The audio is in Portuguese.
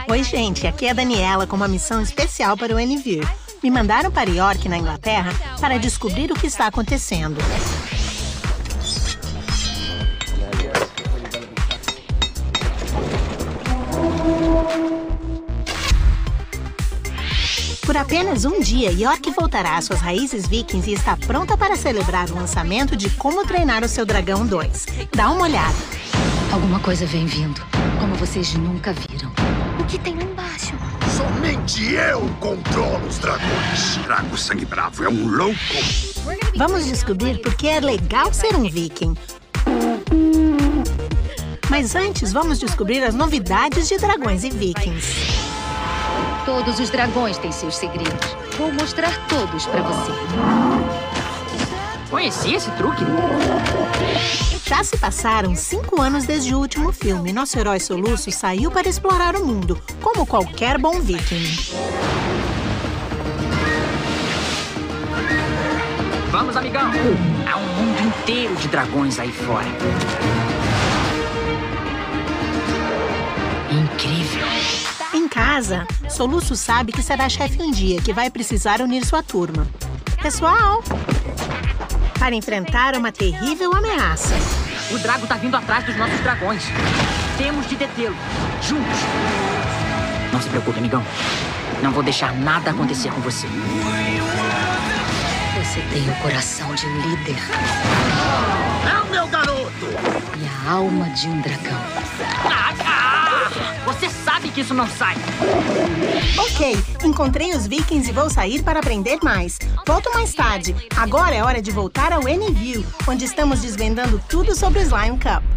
Oi, gente, aqui é a Daniela com uma missão especial para o NView. Me mandaram para York, na Inglaterra, para descobrir o que está acontecendo. Por apenas um dia, York voltará às suas raízes vikings e está pronta para celebrar o lançamento de Como Treinar o Seu Dragão 2. Dá uma olhada. Alguma coisa vem vindo, como vocês nunca viram. O que tem lá embaixo? Somente eu controlo os dragões. Drago Sangue Bravo é um louco. Vamos descobrir por que é legal ser um viking. Mas antes, vamos descobrir as novidades de Dragões e Vikings. Todos os dragões têm seus segredos. Vou mostrar todos pra você. Conheci esse truque? Já se passaram 5 anos desde o último filme. Nosso herói Soluço saiu para explorar o mundo, como qualquer bom viking. Vamos, amigão! Há um mundo inteiro de dragões aí fora. Incrível! Em casa, Soluço sabe que será chefe um dia, que vai precisar unir sua turma. Pessoal, para enfrentar uma terrível ameaça. O Drago tá vindo atrás dos nossos dragões. Temos de detê-lo, juntos. Não se preocupe, amigão. Não vou deixar nada acontecer com você. Você tem o coração de um líder. É o meu garoto! E a alma de um dragão. Você sabe que isso não sai. Ok, encontrei os vikings e vou sair para aprender mais. Volto mais tarde. Agora é hora de voltar ao NView, onde estamos desvendando tudo sobre o Slime Cup.